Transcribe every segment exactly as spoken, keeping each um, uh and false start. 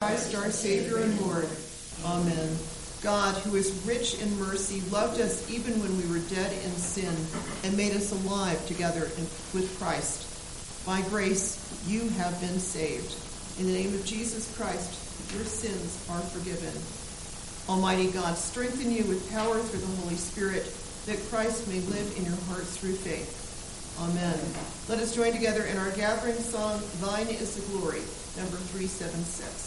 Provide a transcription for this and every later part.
Christ, our Savior and Lord. Amen. God, who is rich in mercy, loved us even when we were dead in sin and made us alive together in, with Christ. By grace, you have been saved. In the name of Jesus Christ, your sins are forgiven. Almighty God, strengthen you with power through the Holy Spirit, that Christ may live in your hearts through faith. Amen. Let us join together in our gathering song, Thine is the Glory, number three seventy-six.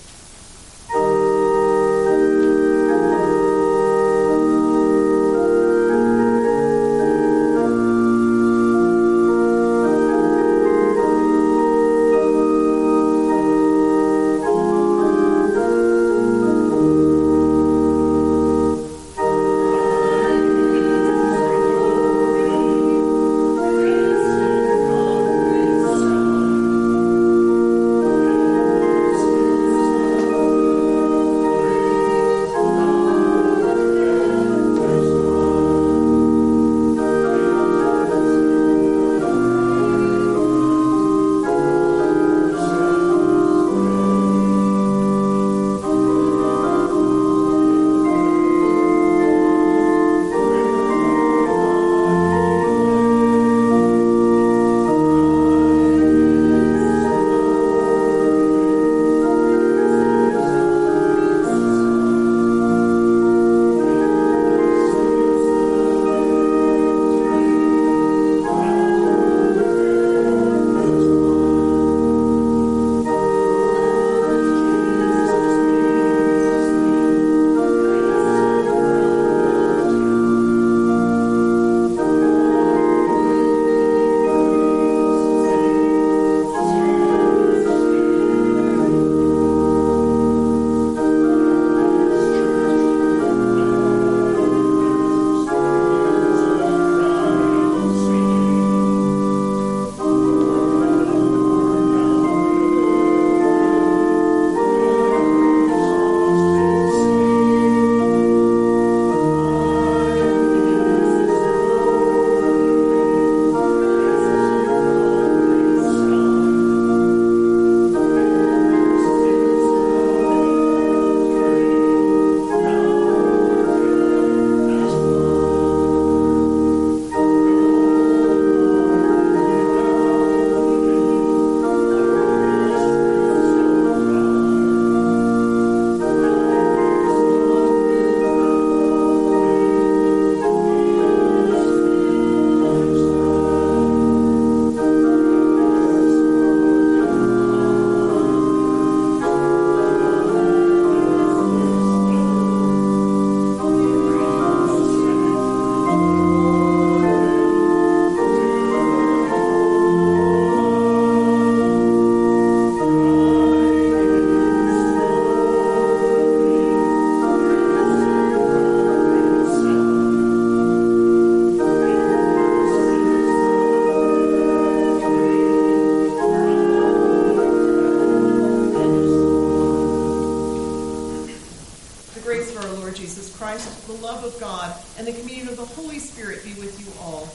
Christ, the love of God, and the communion of the Holy Spirit be with you all.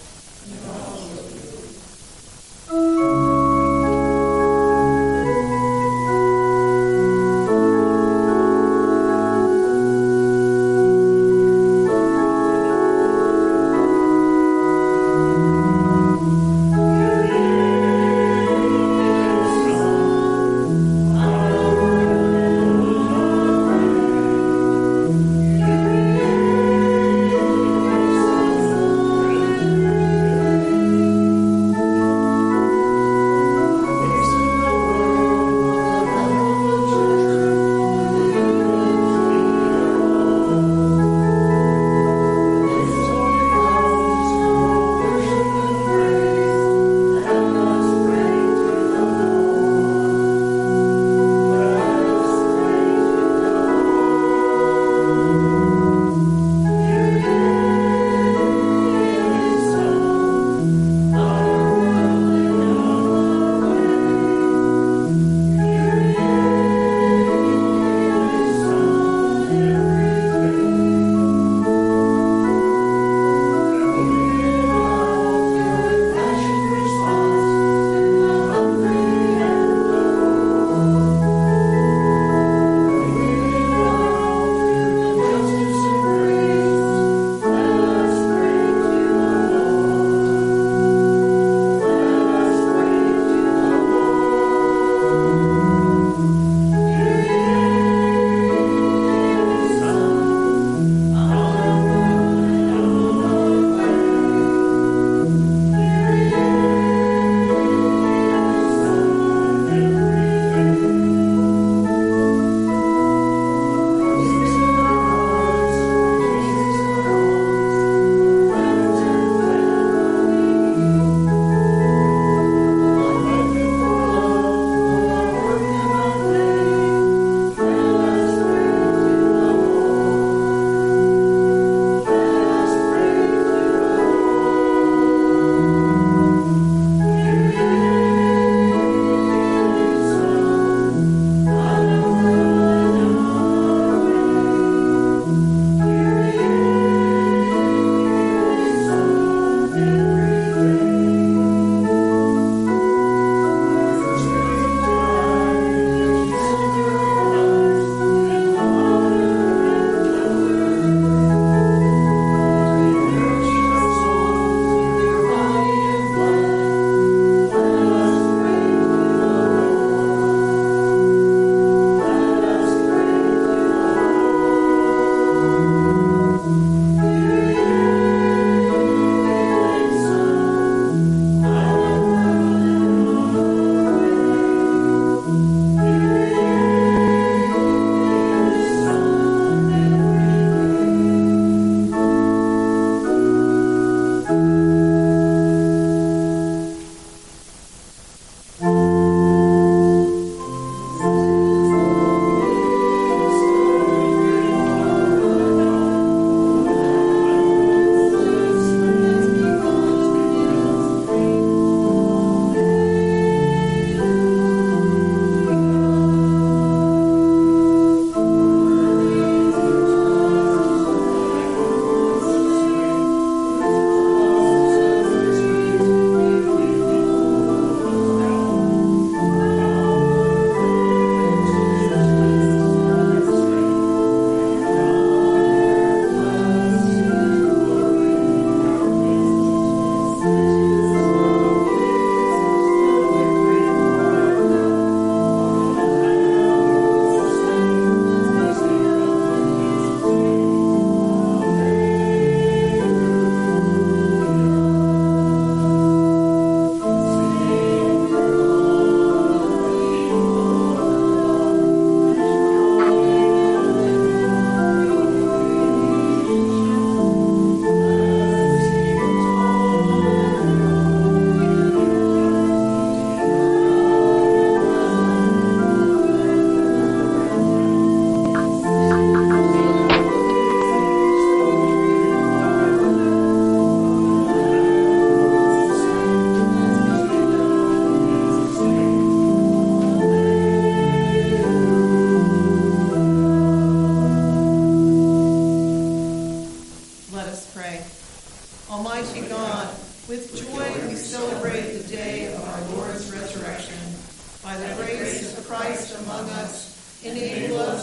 Thank you.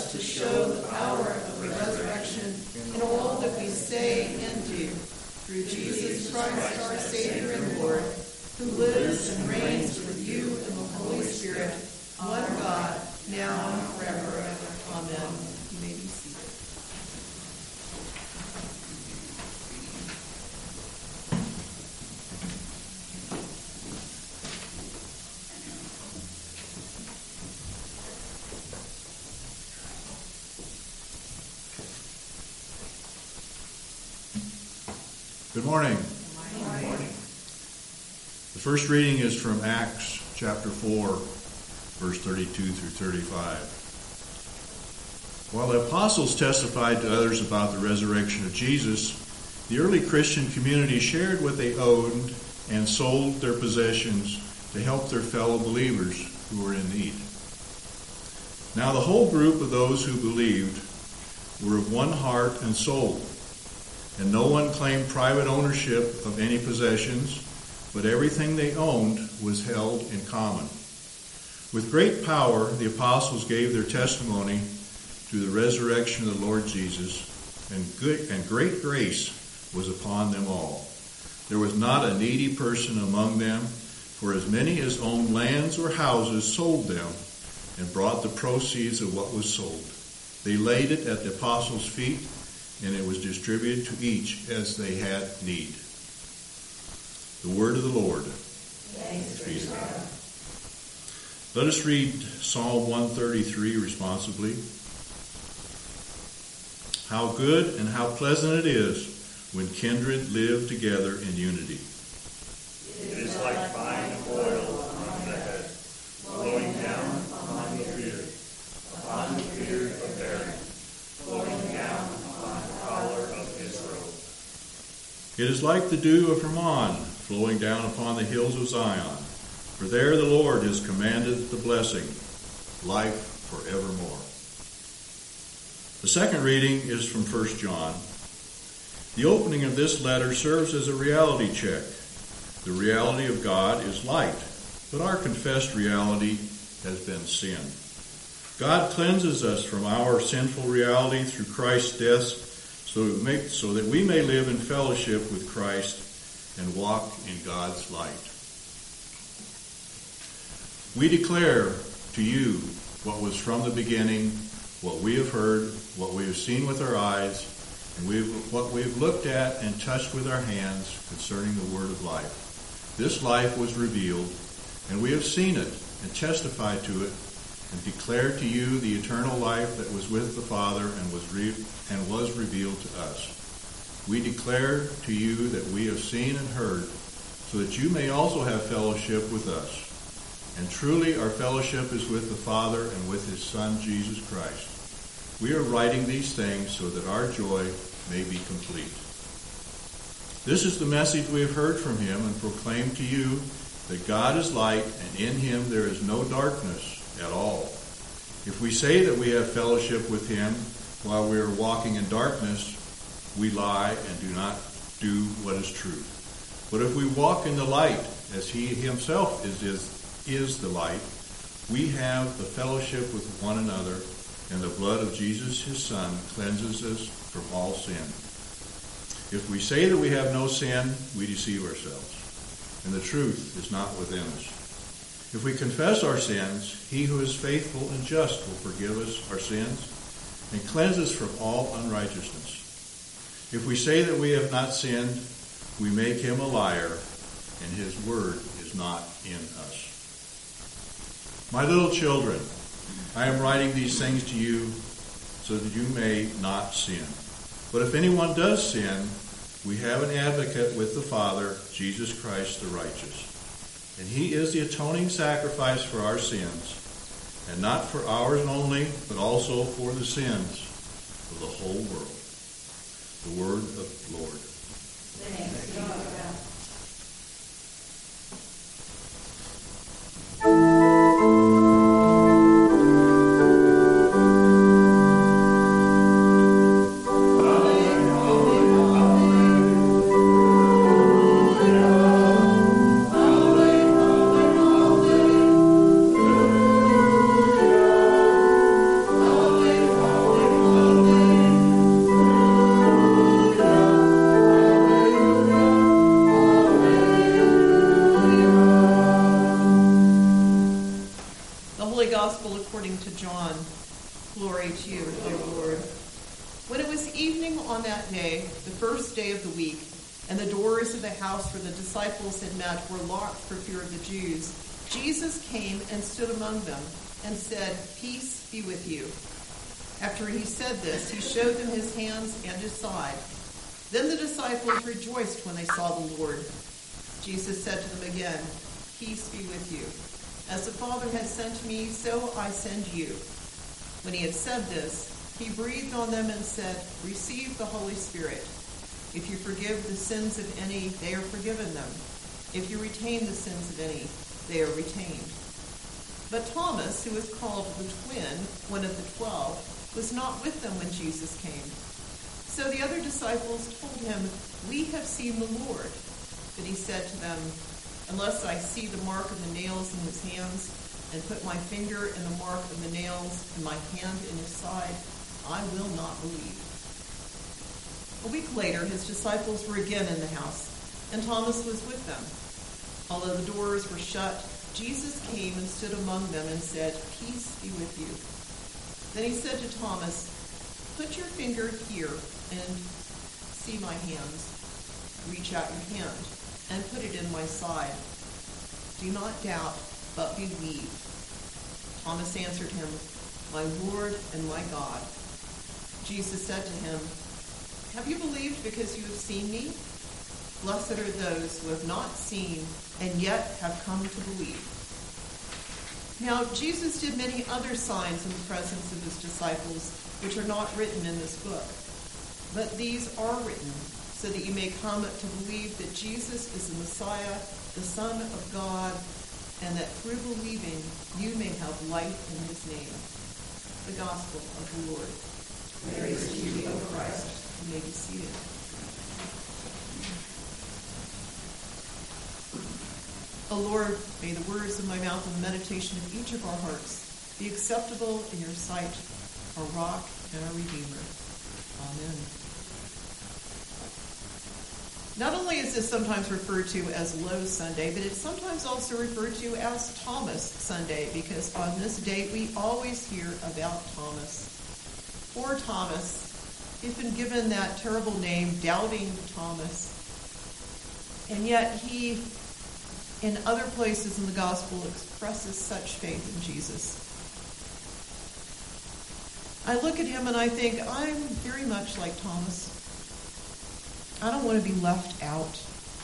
us to show the power of the resurrection in all that we say and do. Through Jesus Christ, our Savior and Lord, who lives and reigns with you in the Holy Spirit, one God, now and forever. Amen. You may be seated. Good morning. Good morning. The first reading is from Acts chapter four, verse thirty-two through thirty-five. While the apostles testified to others about the resurrection of Jesus, the early Christian community shared what they owned and sold their possessions to help their fellow believers who were in need. Now the whole group of those who believed were of one heart and soul, and no one claimed private ownership of any possessions, but everything they owned was held in common. With great power, the apostles gave their testimony to the resurrection of the Lord Jesus, and good and great grace was upon them all. There was not a needy person among them, for as many as owned lands or houses sold them and brought the proceeds of what was sold. They laid it at the apostles' feet, and it was distributed to each as they had need. The word of the Lord. Thanks be to God. Let us read Psalm one thirty-three responsibly. How good and how pleasant it is when kindred live together in unity. It is like fine oil on the head, flowing down upon the beard, upon the beard of Aaron, flowing down upon the collar of his robe. It is like the dew of Hermon, flowing down upon the hills of Zion. For there the Lord has commanded the blessing, life forevermore. The second reading is from First John. The opening of this letter serves as a reality check. The reality of God is light, but our confessed reality has been sin. God cleanses us from our sinful reality through Christ's death so that we may, so that we may live in fellowship with Christ and walk in God's light. We declare to you what was from the beginning, what we have heard, what we have seen with our eyes, and we've, what we have looked at and touched with our hands concerning the word of life. This life was revealed, and we have seen it and testified to it and declared to you the eternal life that was with the Father and was re- and was revealed to us. We declare to you that we have seen and heard, so that you may also have fellowship with us. And truly our fellowship is with the Father and with his Son, Jesus Christ. We are writing these things so that our joy may be complete. This is the message we have heard from him and proclaim to you, that God is light, and in him there is no darkness at all. If we say that we have fellowship with him while we are walking in darkness, we lie and do not do what is true. But if we walk in the light, as he himself is, is, is the light, we have the fellowship with one another, and the blood of Jesus, his Son, cleanses us from all sin. If we say that we have no sin, we deceive ourselves, and the truth is not within us. If we confess our sins, he who is faithful and just will forgive us our sins and cleanse us from all unrighteousness. If we say that we have not sinned, we make him a liar, and his word is not in us. My little children, I am writing these things to you so that you may not sin. But if anyone does sin, we have an advocate with the Father, Jesus Christ the righteous. And he is the atoning sacrifice for our sins, and not for ours only, but also for the sins of the whole world. The word of the Lord. Thanks be to God. Hallelujah. to you, O Lord. When it was evening on that day, the first day of the week, and the doors of the house where the disciples had met were locked for fear of the Jews, Jesus came and stood among them and said, "Peace be with you." After he said this, he showed them his hands and his side. Then the disciples rejoiced when they saw the Lord. Jesus said to them again, "Peace be with you. As the Father has sent me, so I send you." When he had said this, he breathed on them and said, "Receive the Holy Spirit. If you forgive the sins of any, they are forgiven them. If you retain the sins of any, they are retained." But Thomas, who was called the twin, one of the twelve, was not with them when Jesus came. So the other disciples told him, "We have seen the Lord." But he said to them, "Unless I see the mark of the nails in his hands, and put my finger in the mark of the nails, and my hand in his side, I will not believe." A week later, his disciples were again in the house, and Thomas was with them. Although the doors were shut, Jesus came and stood among them and said, "Peace be with you." Then he said to Thomas, "Put your finger here and see my hands. Reach out your hand and put it in my side. Do not doubt, but believe." Thomas answered him, "My Lord and my God." Jesus said to him, "Have you believed because you have seen me? Blessed are those who have not seen and yet have come to believe." Now, Jesus did many other signs in the presence of his disciples, which are not written in this book. But these are written so that you may come to believe that Jesus is the Messiah, the Son of God, and that through believing you may have life in his name. The Gospel of the Lord. Praise to you, O Christ. You may be seated. O Lord, may the words of my mouth and the meditation of each of our hearts be acceptable in your sight, our rock and our Redeemer. Amen. Not only is this sometimes referred to as Low Sunday, but it's sometimes also referred to as Thomas Sunday, because on this date we always hear about Thomas. Poor Thomas. He's been given that terrible name, Doubting Thomas. And yet he, in other places in the gospel, expresses such faith in Jesus. I look at him and I think, I'm very much like Thomas. I don't want to be left out.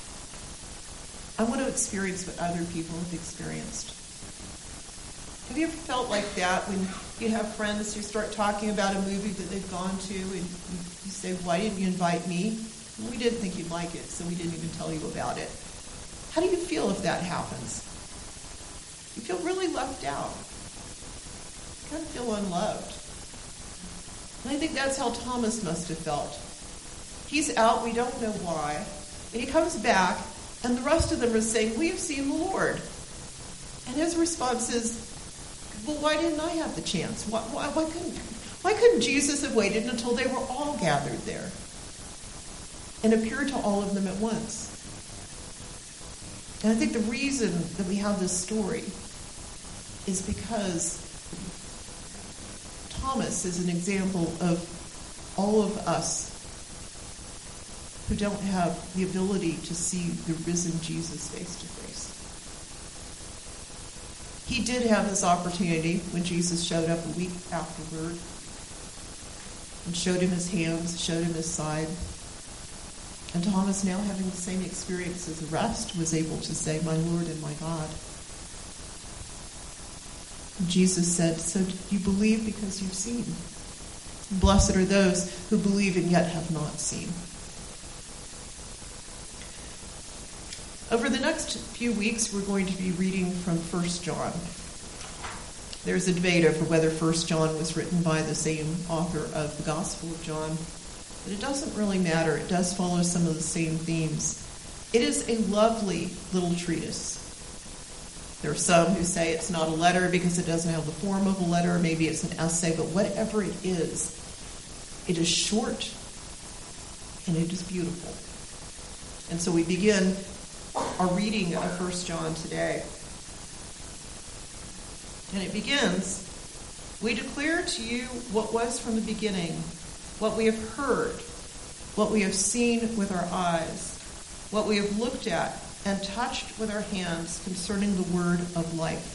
I want to experience what other people have experienced. Have you ever felt like that when you have friends who start talking about a movie that they've gone to and you say, "Why didn't you invite me?" Well, we didn't think you'd like it, so we didn't even tell you about it. How do you feel if that happens? You feel really left out. You kind of feel unloved. And I think that's how Thomas must have felt. He's out, we don't know why, and he comes back, and the rest of them are saying, "We have seen the Lord." And his response is, "Well, why didn't I have the chance? Why, why, why couldn't why couldn't Jesus have waited until they were all gathered there and appeared to all of them at once?" And I think the reason that we have this story is because Thomas is an example of all of us who don't have the ability to see the risen Jesus face to face. He did have this opportunity when Jesus showed up a week afterward and showed him his hands, showed him his side. And Thomas, now having the same experience as the rest, was able to say, "My Lord and my God." And Jesus said, "So you believe because you've seen. Blessed are those who believe and yet have not seen." Over the next few weeks, we're going to be reading from First John. There's a debate over whether First John was written by the same author of the Gospel of John, but it doesn't really matter. It does follow some of the same themes. It is a lovely little treatise. There are some who say it's not a letter because it doesn't have the form of a letter. Maybe it's an essay, but whatever it is, it is short and it is beautiful. And so we begin our reading of First John today. And it begins We declare to you what was from the beginning, what we have heard, what we have seen with our eyes, what we have looked at and touched with our hands concerning the word of life.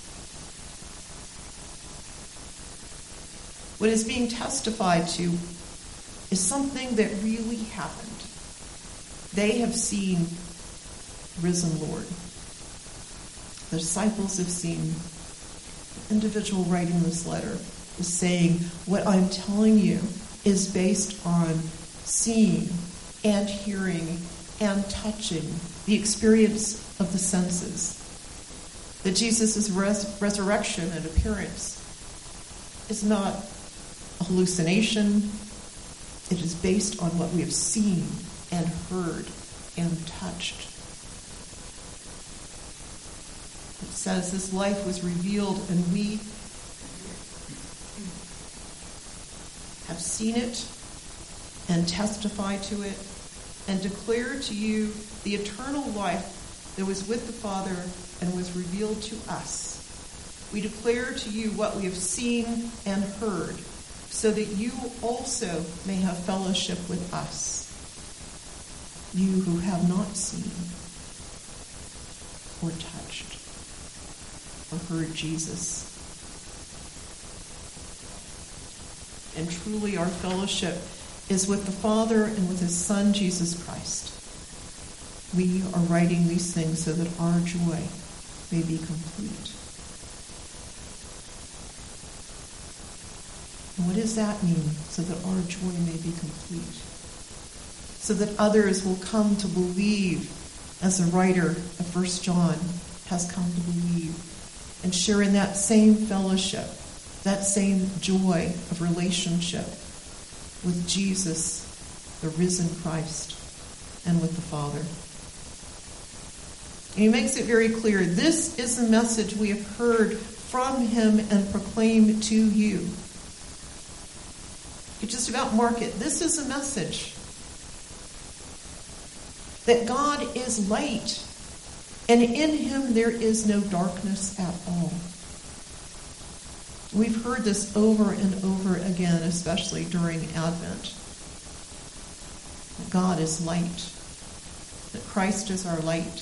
What is being testified to is something that really happened. They have seen the risen Lord. The disciples have seen. The individual writing this letter is saying, what I'm telling you is based on seeing and hearing and touching, the experience of the senses. That Jesus' res- resurrection and appearance is not a hallucination. It is based on what we have seen and heard and touched. It says this life was revealed and we have seen it and testify to it and declare to you the eternal life that was with the Father and was revealed to us. We declare to you what we have seen and heard, so that you also may have fellowship with us, you who have not seen or touched or heard Jesus. And truly our fellowship is with the Father and with his Son, Jesus Christ. We are writing these things so that our joy may be complete. And what does that mean? So that our joy may be complete. So that others will come to believe, as the writer of First John has come to believe, and share in that same fellowship, that same joy of relationship with Jesus, the risen Christ, and with the Father. And he makes it very clear, this is the message we have heard from him and proclaim to you. You just about mark it. This is a message that God is light, and in him there is no darkness at all. We've heard this over and over again, especially during Advent. That God is light, that Christ is our light.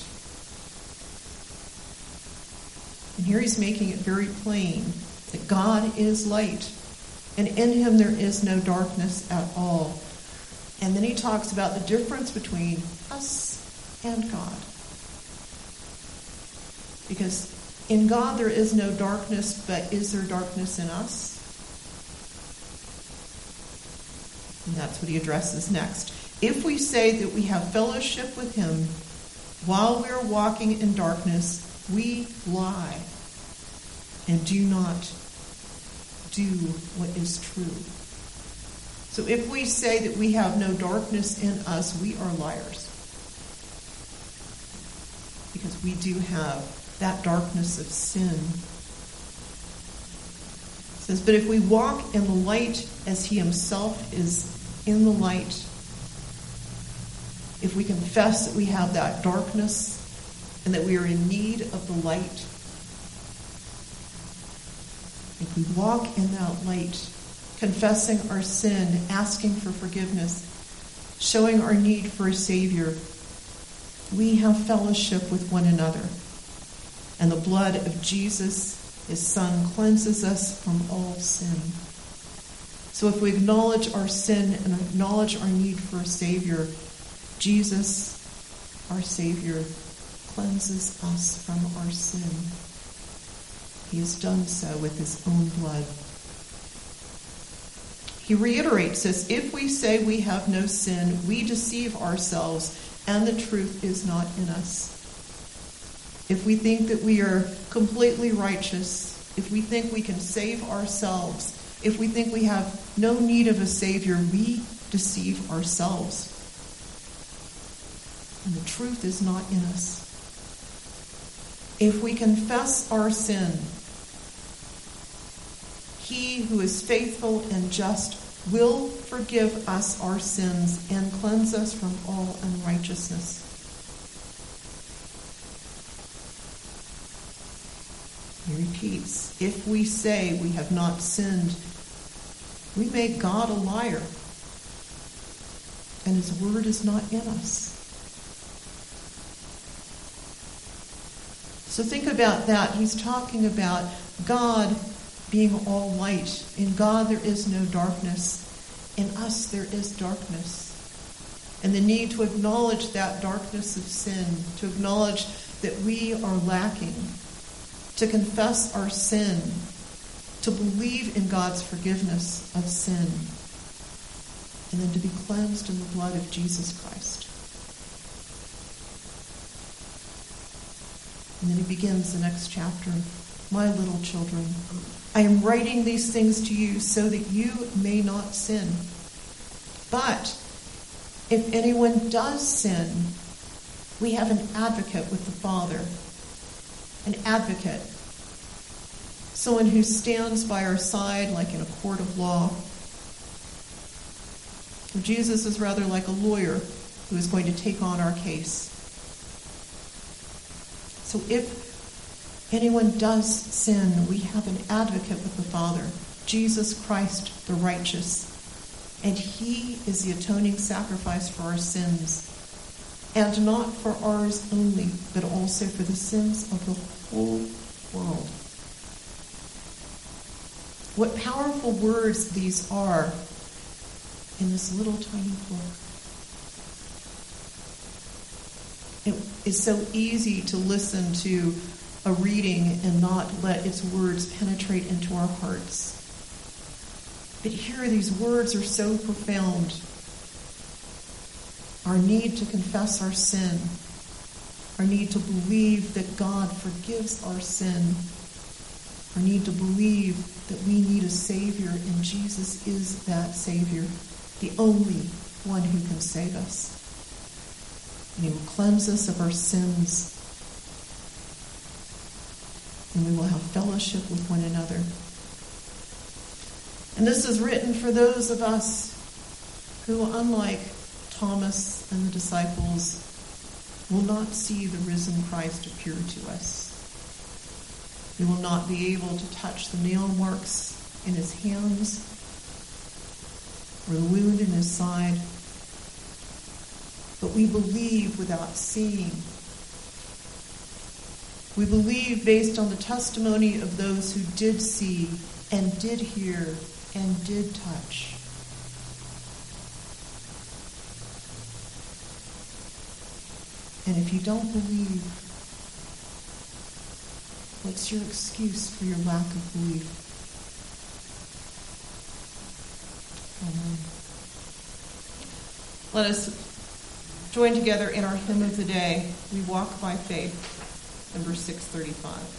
And here he's making it very plain that God is light, and in him there is no darkness at all. And then he talks about the difference between us and God. Because in God there is no darkness, but is there darkness in us? And that's what he addresses next. If we say that we have fellowship with him while we are walking in darkness, we lie and do not do what is true. So if we say that we have no darkness in us, we are liars. Because we do have that darkness of sin. It says, but if we walk in the light as he himself is in the light, if we confess that we have that darkness and that we are in need of the light, if we walk in that light, confessing our sin, asking for forgiveness, showing our need for a Savior, we have fellowship with one another. And the blood of Jesus, his Son, cleanses us from all sin. So if we acknowledge our sin and acknowledge our need for a Savior, Jesus, our Savior, cleanses us from our sin. He has done so with his own blood. He reiterates this, if we say we have no sin, we deceive ourselves, and the truth is not in us. If we think that we are completely righteous, if we think we can save ourselves, if we think we have no need of a Savior, we deceive ourselves. And the truth is not in us. If we confess our sin, he who is faithful and just will forgive us our sins and cleanse us from all unrighteousness. He He repeats, if we say we have not sinned, we make God a liar, and his word is not in us. So think about that. He's talking about God being all light. In God there is no darkness. In us there is darkness. And the need to acknowledge that darkness of sin, to acknowledge that we are lacking, to confess our sin, to believe in God's forgiveness of sin, and then to be cleansed in the blood of Jesus Christ. And then he begins the next chapter. My little children, I am writing these things to you so that you may not sin. But if anyone does sin, we have an advocate with the Father. An advocate. Someone who stands by our side like in a court of law. Jesus is rather like a lawyer who is going to take on our case. So if anyone does sin, we have an advocate with the Father, Jesus Christ the righteous. And he is the atoning sacrifice for our sins. And not for ours only, but also for the sins of the whole world. What powerful words these are in this little tiny book. It is so easy to listen to a reading and not let its words penetrate into our hearts. But here these words are so profound. Our need to confess our sin. Our need to believe that God forgives our sin. Our need to believe that we need a Savior, and Jesus is that Savior, the only one who can save us. And he will cleanse us of our sins. And we will have fellowship with one another. And this is written for those of us who, unlike Thomas and the disciples, will not see the risen Christ appear to us. We will not be able to touch the nail marks in his hands or the wound in his side. But we believe without seeing. We believe based on the testimony of those who did see and did hear and did touch. And if you don't believe, what's your excuse for your lack of belief? Amen. Let us join together in our hymn of the day, We Walk by Faith, number six thirty-five.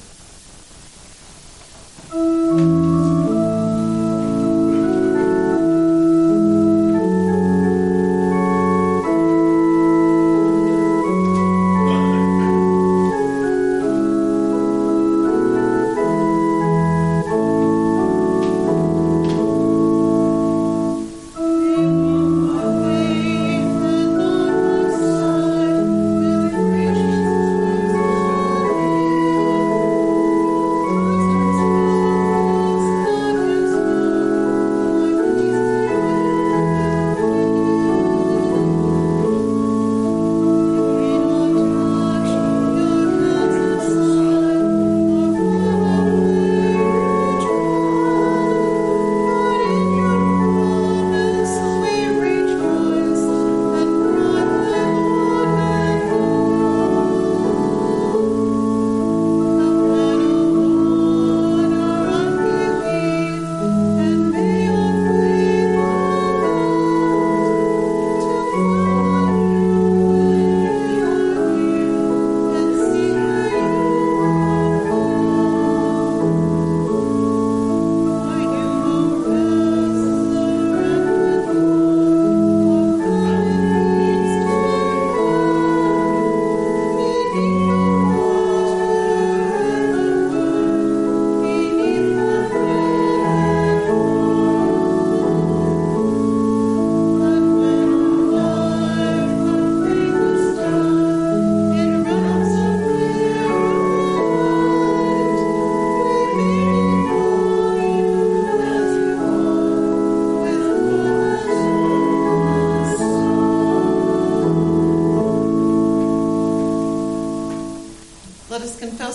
Thank you.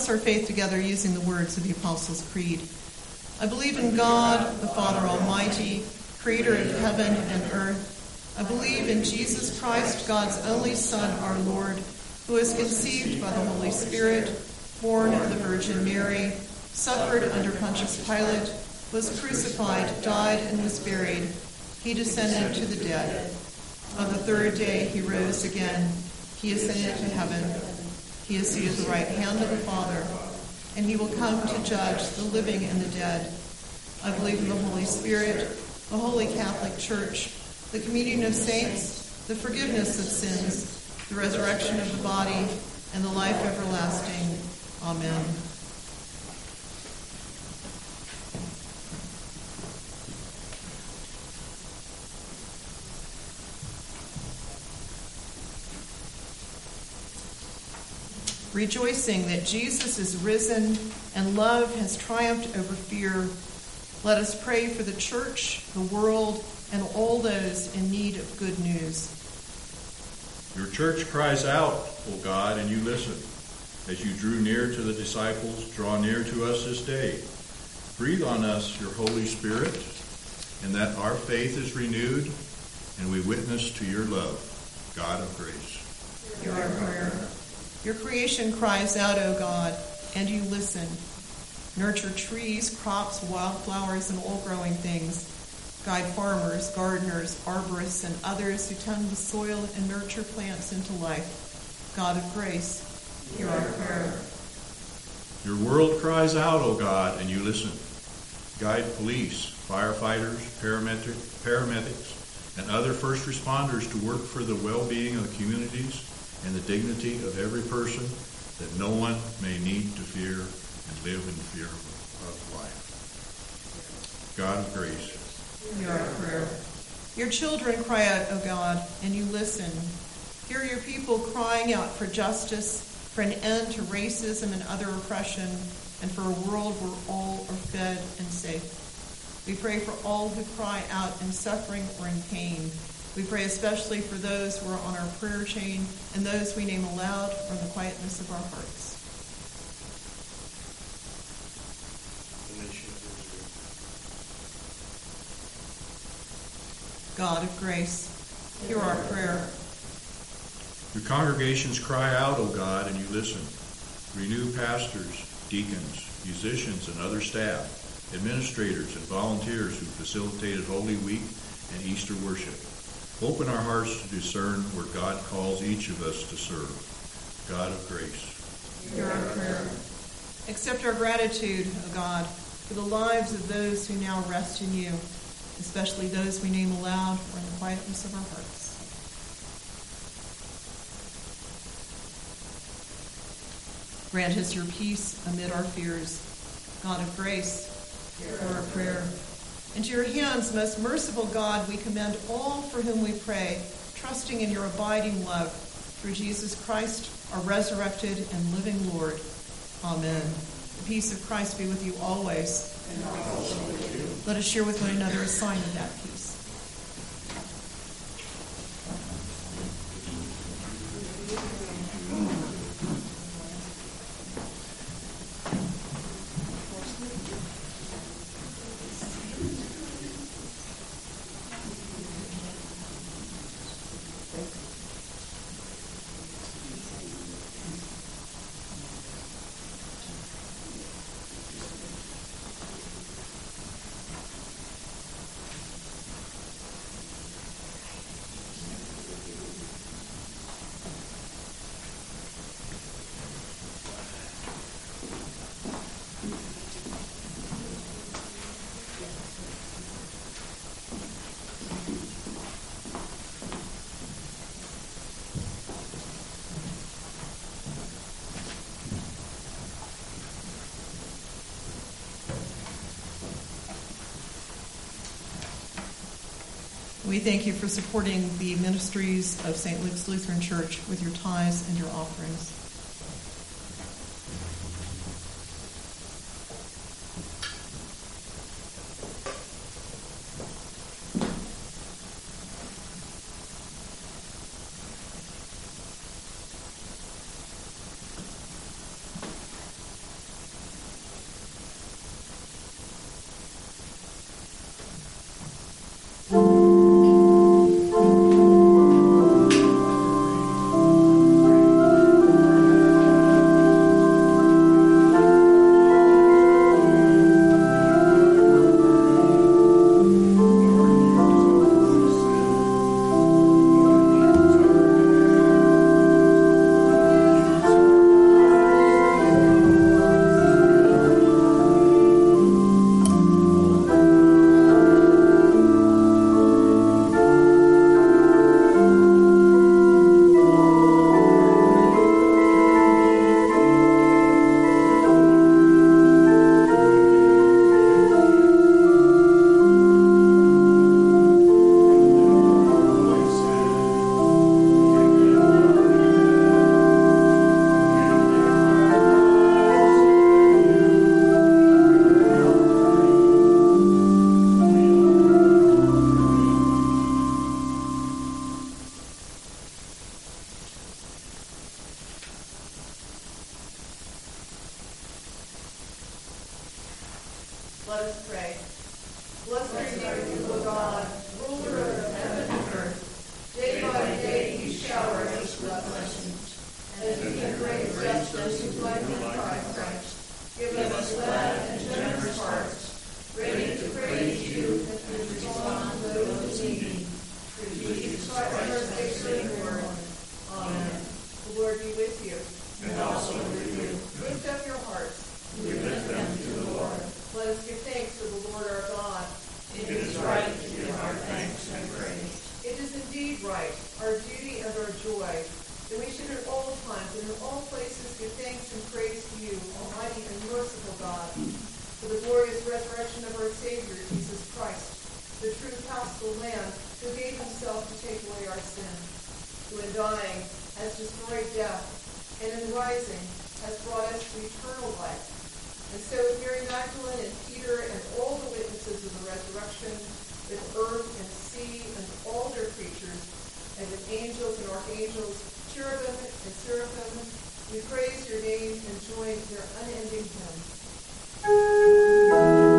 confess our faith together using the words of the Apostles' Creed. I believe in God, the Father Almighty, creator of heaven and earth. I believe in Jesus Christ, God's only Son, our Lord, who was conceived by the Holy Spirit, born of the Virgin Mary, suffered under Pontius Pilate, was crucified, died, and was buried. He descended to the dead. On the third day he rose again. He ascended to heaven. He is seated at the right hand of the Father, and he will come to judge the living and the dead. I believe in the Holy Spirit, the Holy Catholic Church, the communion of saints, the forgiveness of sins, the resurrection of the body, and the life everlasting. Amen. Rejoicing that Jesus is risen and love has triumphed over fear, let us pray for the church, the world, and all those in need of good news. Your church cries out, O God, and you listen. As you drew near to the disciples, draw near to us this day. Breathe on us your Holy Spirit, and that our faith is renewed, and we witness to your love, God of grace. Hear our prayer. Your creation cries out, O God, and you listen. Nurture trees, crops, wildflowers, and all growing things. Guide farmers, gardeners, arborists, and others who tend the soil and nurture plants into life. God of grace, hear our prayer. Your world cries out, O God, and you listen. Guide police, firefighters, paramedic, paramedics, and other first responders to work for the well-being of the communities and the dignity of every person, that no one may need to fear and live in fear of life. God of grace, hear our prayer. Your children cry out, O God, and you listen. Hear your people crying out for justice, for an end to racism and other oppression, and for a world where all are fed and safe. We pray for all who cry out in suffering or in pain. We pray especially for those who are on our prayer chain and those we name aloud or in the quietness of our hearts. God of grace, hear our prayer. Your congregations cry out, O God, and you listen. Renew pastors, deacons, musicians, and other staff, administrators, and volunteers who facilitated Holy Week and Easter worship. Open our hearts to discern where God calls each of us to serve. God of grace, hear our prayer. Accept our gratitude, O God, for the lives of those who now rest in you, especially those we name aloud or in the quietness of our hearts. Grant us your peace amid our fears. God of grace, hear our prayer. Into your hands, most merciful God, we commend all for whom we pray, trusting in your abiding love, through Jesus Christ, our resurrected and living Lord. Amen. The peace of Christ be with you always. And also with you. Let us share with one another a sign of that peace. We thank you for supporting the ministries of Saint Luke's Lutheran Church with your tithes and your offerings. right, our duty and our joy, that we should at all times and in all places give thanks and praise to you, Almighty and merciful God, for the glorious resurrection of our Savior, Jesus Christ, the true Paschal Lamb, who gave himself to take away our sin, who in dying has destroyed death, and in rising has brought us to eternal life. And so with Mary Magdalene and Peter and all the witnesses of the resurrection, with earth and sea and all their creatures, and with angels and archangels, cherubim and seraphim, we praise your name and join their unending hymn.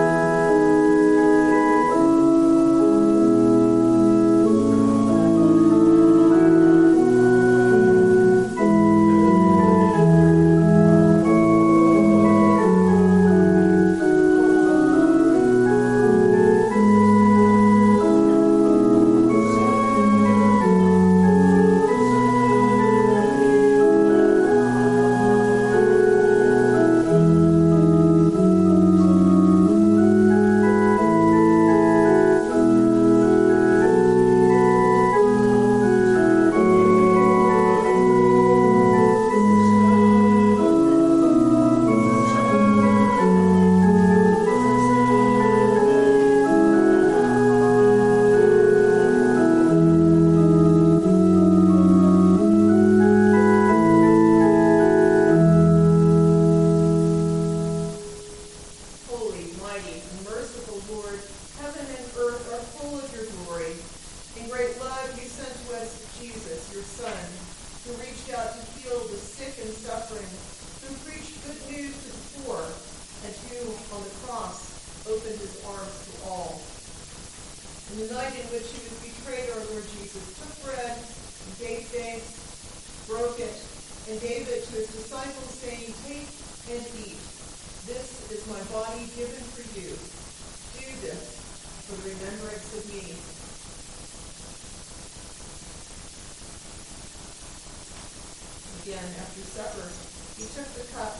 Again, after supper, he took the cup,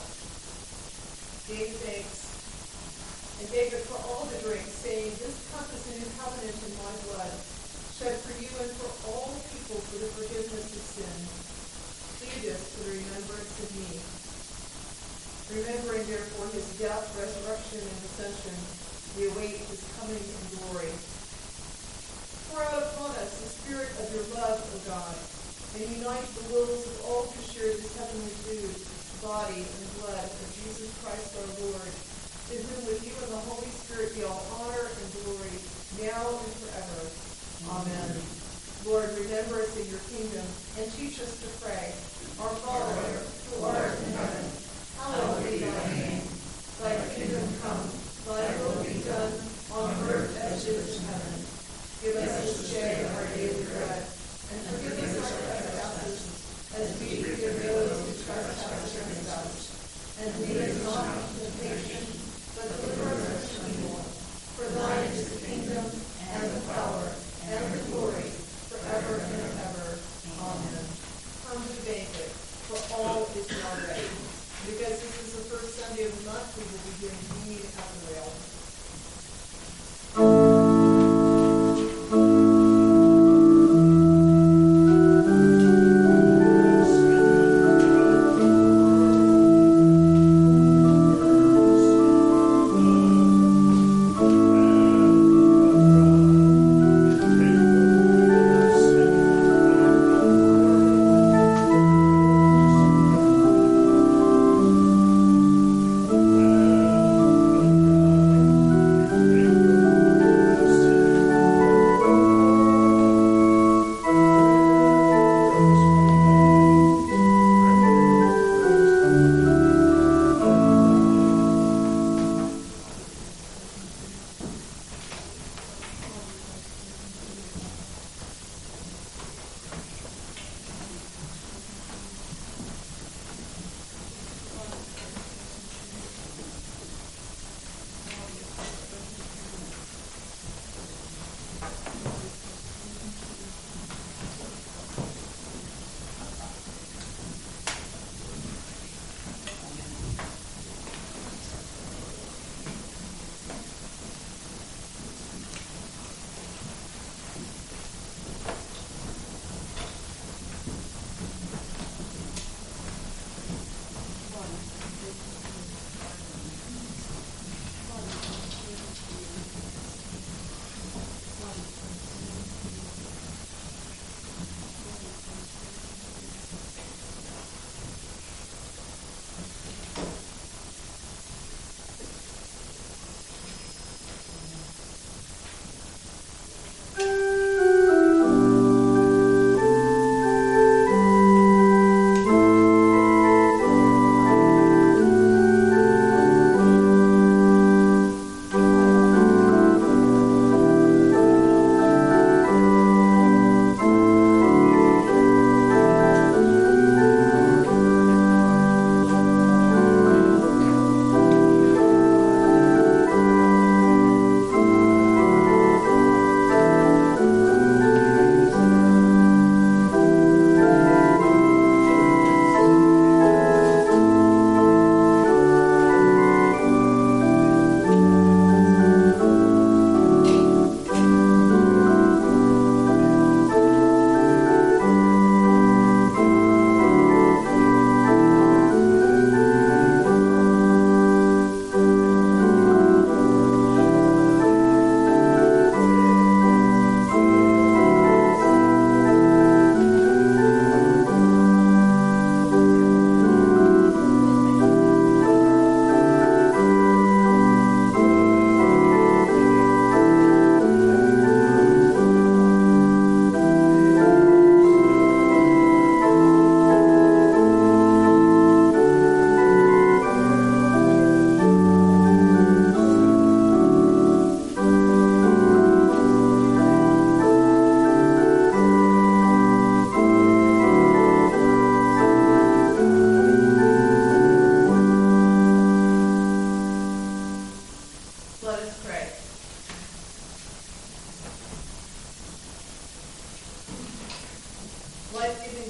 gave thanks, and gave it for all to drink, saying, "This cup is the new covenant in my blood, shed for you and for all people for the forgiveness of sins. Do this for the remembrance of me." Remembering, therefore, his death, resurrection, and ascension, we await his coming in glory. Pour out upon us the spirit of your love, O God, and unite the wills of all who share this heavenly food, body and blood of Jesus Christ our Lord, to whom with you and the Holy Spirit be all honor and glory, now and forever. Amen. Lord, remember us in your kingdom, and teach us to pray. Our Father, who art in heaven, hallowed be thy name. Thy kingdom come, thy will be done, on earth as it is in heaven. Give us this day our daily bread, and forgive us our trespasses, as we forgive those who trespass against us. And lead us not into temptation, but deliver us from evil. For thine is the kingdom, and the power, and the glory, forever and ever. Amen. Come to the banquet, for all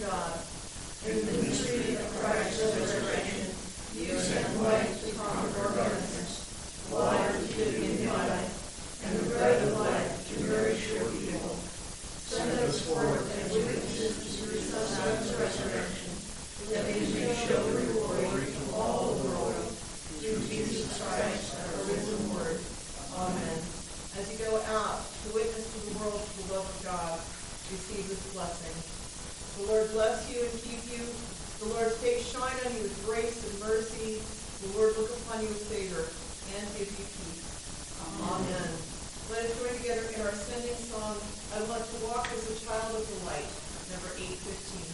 God. In the mystery of Christ's resurrection, you sent light to conquer darkness, water to give me life, and the bread of life to nourish your people. Send us forth as witnesses to the Son's resurrection, that we may show your glory to all the world. Through Jesus Christ, our risen Lord. Amen. As you go out to witness to the world the love of God, receive this blessing. The Lord bless you and keep you. The Lord's face shine on you with grace and mercy. The Lord look upon you with favor and give you peace. Amen. Amen. Let us join together in our sending song, I Want to Walk as a Child of the Light, number eight fifteen.